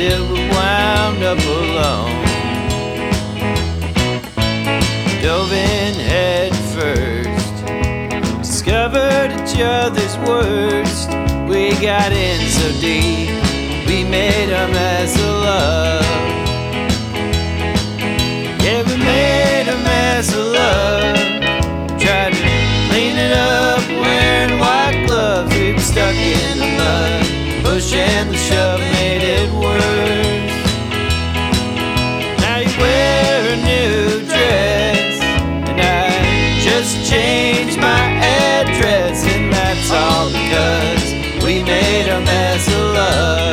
till we wound up alone. Dove in head first, discovered each other's worst. We got in so deep, we made a mess of love. Yeah, we made a mess of love. Tried to clean it up, wearing white gloves. We were stuck in the mud, push and the shove made it worse. Now you wear a new dress, and I just changed my address, and that's all because we made a mess of love.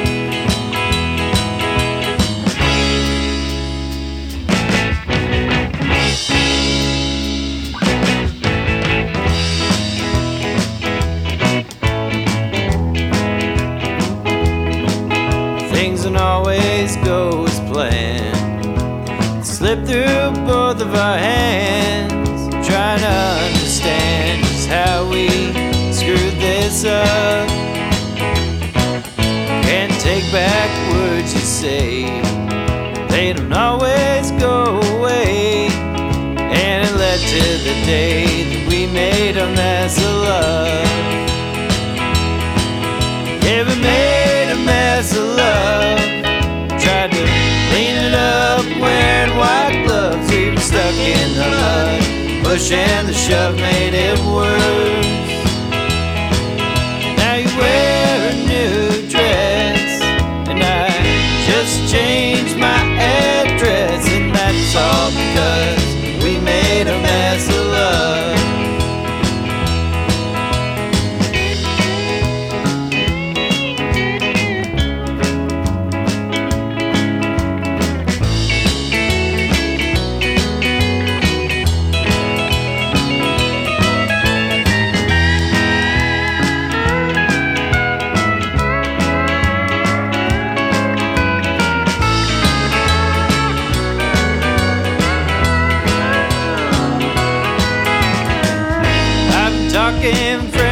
Things don't always go as planned. Slip through both of our hands, trying to understand just how we screwed this up. Can't take back words you say, they don't always go away. And it led to the day that we made a mess of love. Yeah, we made a mess of love. Tried to clean it up, wearing white gloves. We were stuck in the mud, push and the shove made it worse. Now you wear a new dress, and I just changed my address, and that's all because we made a mess of love. Talking